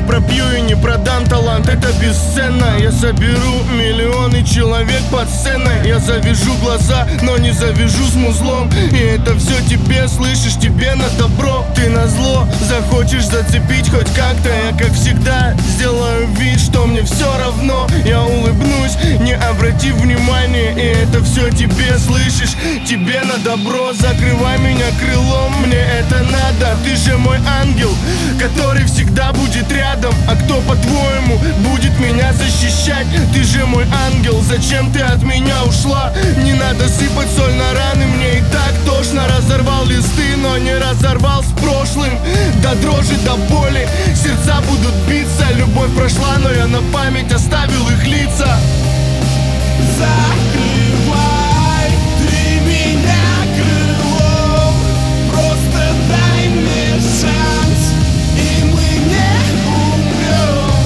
пропью и не продам талант, это бесценно. Я соберу миллионы человек под сценой. Я завяжу глаза, но не завяжу с музлом. И это все тебе, слышишь, тебе на добро. Ты назло захочешь зацепить хоть как-то. Я как всегда сделаю вид, что мне все равно. Я улыбнусь, не обратив внимания. И это все тебе, слышишь, тебе на добро. Закрывай меня крылом, мне это надо. Ты же мой ангел, который всегда будет рядом. А кто, по-твоему, будет меня защищать? Ты же мой ангел, зачем ты от меня ушла? Не надо сыпать соль на раны, мне и так тошно. Разорвал листы, но не разорвал с прошлым. До дрожи, до боли сердца будут биться. Любовь прошла, но я на память оставил их лица. Закрывай ты меня крылом, просто дай мне шанс, и мы не умрем.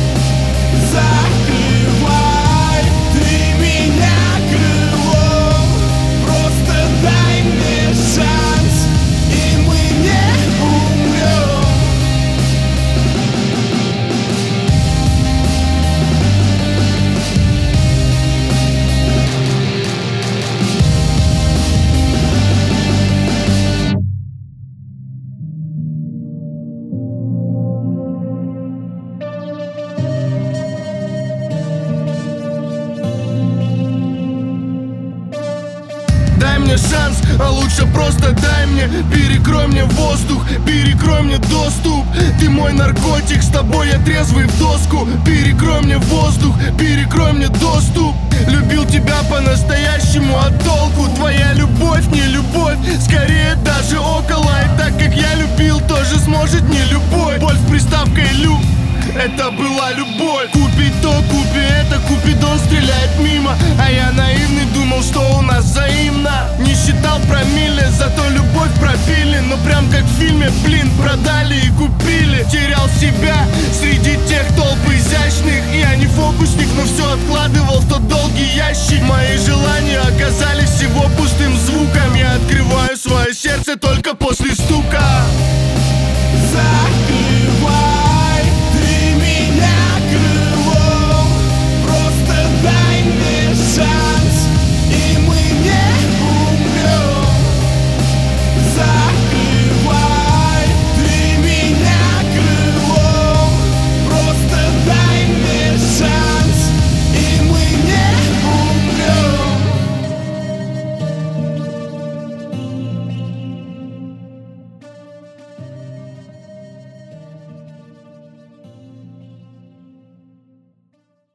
Закрывай ты меня крылом, просто дай мне шанс, и мы не умрем. Дай мне шанс, а лучше просто дай мне. Перекрой мне воздух, перекрой мне доступ. Ты мой наркотик, с тобой я трезвый в доску. Перекрой мне воздух, перекрой мне доступ. Любил тебя по-настоящему, а толку? Твоя любовь не любовь, скорее даже около. И так как я любил, тоже сможет не любой. Боль с приставкой «лю», это была любовь. Купить то, купи это, Купидон стреляет мимо. А я наивный думал, что у нас взаимно. Не считал промилле, зато любовь пропили. Но прям как в фильме, блин, продали и купили. Терял себя среди тех толп изящных. Я не фокусник, но все откладывал в тот долгий ящик. Мои желания оказались всего пустыми.